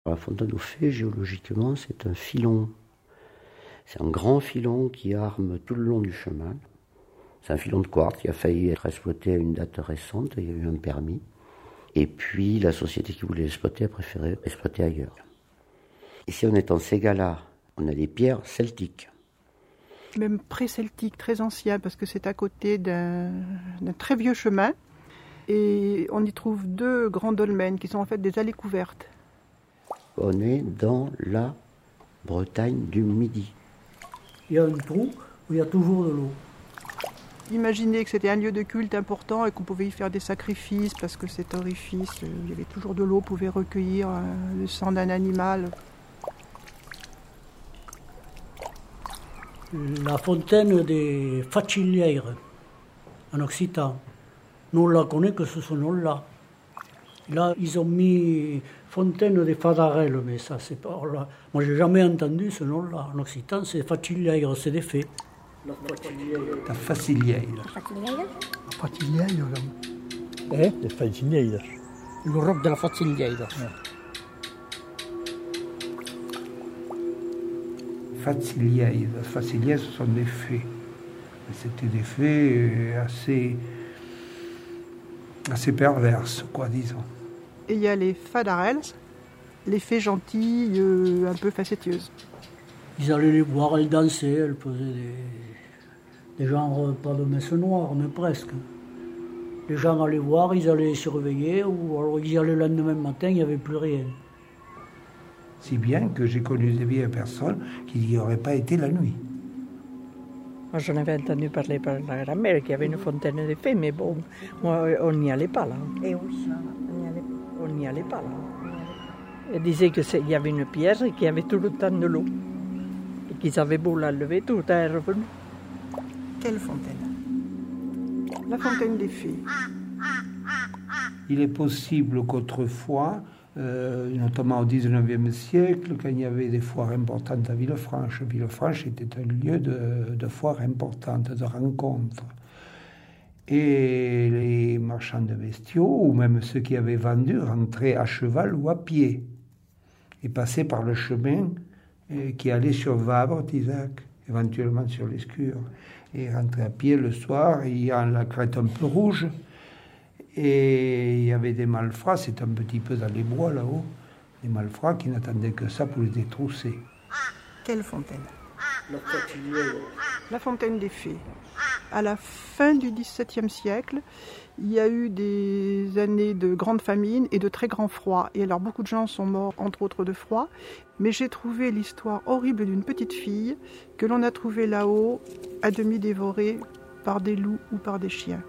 La fontaine aux fées, géologiquement, c'est un filon. C'est un grand filon qui arme tout le long du chemin. C'est un filon de quartz qui a failli être exploité à une date récente, il y a eu un permis. Et puis la société qui voulait l'exploiter a préféré exploiter ailleurs. Ici on est en Ségala, on a des pierres celtiques. Même pré-celtique, très ancien, parce que c'est à côté d'un très vieux chemin. Et on y trouve 2 grands dolmens qui sont en fait des allées couvertes. On est dans la Bretagne du Midi. Il y a un trou où il y a toujours de l'eau. Imaginez que c'était un lieu de culte important et qu'on pouvait y faire des sacrifices parce que cet orifice, il y avait toujours de l'eau, on pouvait recueillir le sang d'un animal. La fontaine des Facilières, en occitan. Nous, on la connaît que ce nom-là. Là, ils ont mis fontaine des Fadarelles, mais ça, c'est pas là. Moi, j'ai jamais entendu ce nom-là. En occitan, c'est Facilières, c'est des fées. La Facilieira. Facilieira. Le Facilieira. Le roc de la Facilieira. Facilieira, ce sont des fées. C'était des fées assez perverses, quoi, disons. Et il y a les Fadarelles, les fées gentilles, un peu facétieuses. Ils allaient les voir, elles dansaient, elles faisaient des genres, pas de messe noire, mais presque. Les gens allaient voir, ils allaient les surveiller, ou alors ils y allaient le lendemain matin, il n'y avait plus rien. Si bien que j'ai connu des vieilles personnes qui n'y auraient pas été la nuit. Moi, j'en avais entendu parler par la grand-mère qu'il y avait une fontaine de fées, mais bon, moi, on n'y allait pas là. Et oui, On n'y allait pas là. Elle disait qu'il y avait une pierre et qu'il y avait tout le temps de l'eau. Et qu'ils avaient beau la lever, tout est revenu. Quelle fontaine? La fontaine des fées. Il est possible qu'autrefois, notamment au XIXe siècle, quand il y avait des foires importantes à Villefranche, Villefranche était un lieu de foire importante, de rencontre. Et les marchands de bestiaux, ou même ceux qui avaient vendu, rentraient à cheval ou à pied, et passaient par le chemin qui allait sur Vabre, Tisac, éventuellement sur l'Escure, et rentraient à pied le soir, ayant la crête un peu rouge. Et il y avait des malfrats, c'est un petit peu dans les bois là-haut, des malfrats qui n'attendaient que ça pour les détrousser. Quelle fontaine? La fontaine des fées. À la fin du XVIIe siècle, il y a eu des années de grande famine et de très grand froid. Et alors beaucoup de gens sont morts, entre autres de froid. Mais j'ai trouvé l'histoire horrible d'une petite fille que l'on a trouvée là-haut, à demi dévorée par des loups ou par des chiens.